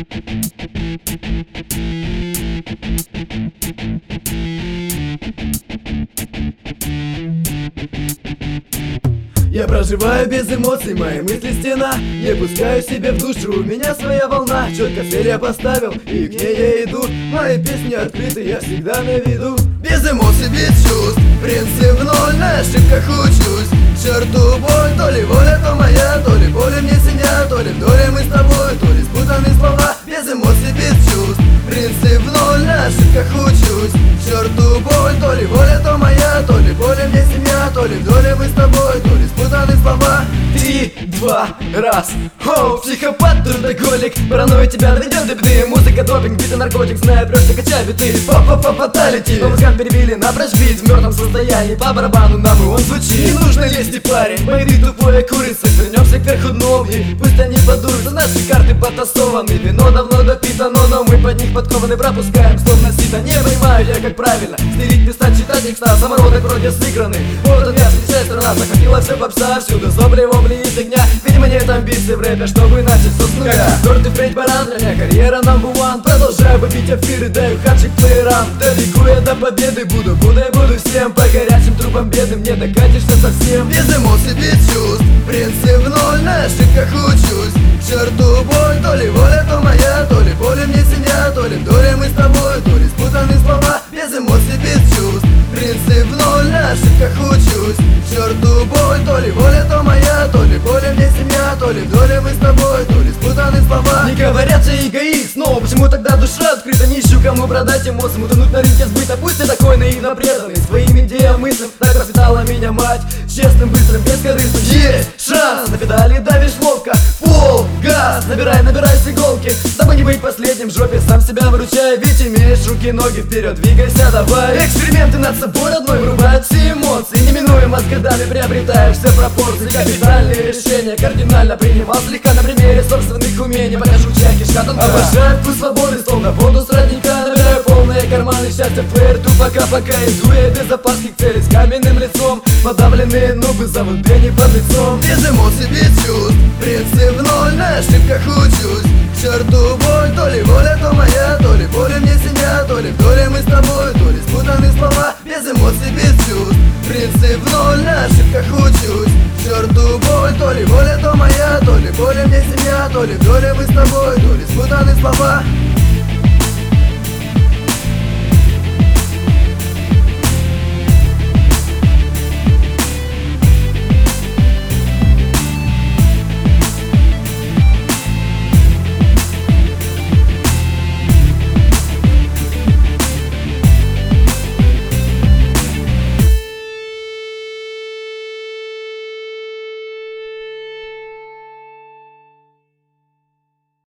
Я проживаю без эмоций, мои мысли стена. Не пускаю себе в душу, у меня своя волна. Четко цель я поставил, и к ней я иду. Мои песни открыты, я всегда на виду. Без эмоций, без чувств, принцип в ноль, на ошибках учусь. К черту боль, то ли воля, то моя, то ли боли мне синя, то ли в доле мы с тобой, то ли спутаны слова. Без эмоций, без чувств, принцип в ноль, на ошибках учусь. К черту боль, то ли воля, то моя, то ли боли мне семья, то ли в доле мы с тобой, то ли спутаны слова. 3, 2, раз. Оу, психопат, трудоголик, паранойя тебя доведет до беды. Музыка, допинг, биты, наркотик, знаю, просто качай биты. Фаталити, по мозгам перебили, напрочь бит в мертвом состоянии. По барабану нам и он звучит. Не нужно лезть, и парень, мои ты тупая курица. Вернемся кверху дном, и пусть они подурятся. Наши карты потасованы, вино давно допито, но мы под них подкованы. Пропускаем, словно сито, не понимаю я как правильно стелить, писать, читать текста, самородок вроде сыграны. Вот он я, встречая страна, захватила все попса, всюду злобли, вопли и фигня. Видимо нет амбиций в рэпе, чтобы начать все с нуля. Гордый впредь баран, для меня карьера number one. Продолжаю побить эфиры, даю хатчик плеерам. Далеко я до победы буду всем. По горячим трубам бедным не докатишься совсем. Без эмоций, без чувств, принцип в ноль, на ошибках учусь. К черту боль, то ли воля, то моя, то ли боли мне синя, то ли в доле мы с тобой, то ли спутаны слова. Без эмоций, без чувств, принцип в ноль, на ошибках учусь. К черту боль, то ли воля, то моя, то ли боли мне семья, то ли в доле мы с тобой, то ли спутаны слова. Не говорят же эгоист, но почему тогда душа открыта? Не ищу кому продать эмоции, утонуть на рынке сбыта. Пусть ты такой наивно преданный своим идеям, мыслям. Так воспитала меня мать, честным, быстрым, бескорыстным. Есть шанс, на педали давишь ловко, пол, газ, набирай с иголки. Дабы не быть последним в жопе, сам себя выручай. Ведь имеешь руки, ноги, вперед, двигайся, давай. Эксперименты над собой родной вырубают все эмоции. Неминуемо с годами приобретаешь все пропорции. Капитальные решения кардинально принимал слегка на примере собственных умений. Покажу, чья кишка тонка. Обожаю вкус свободы, словно воду с родника. Набираю полные карманы счастья, флэр, пока иду я без опасных целей. С каменным лицом, подавленные нубы зовут Бенни под лицом. Без эмоций, без чувств, принцип в ноль, на ошибках учусь. К черту боль, то ли воля, то моя, то ли боли мне синя, то ли в доле мы с тобой, то ли спутаны слова. Без эмоций, без чувств, принцип в ноль, на ошибках учусь. К черту боль, то ли воля, то моя, то ли боли мне семья, то ли в доле мы с тобой, то ли спутаны слова.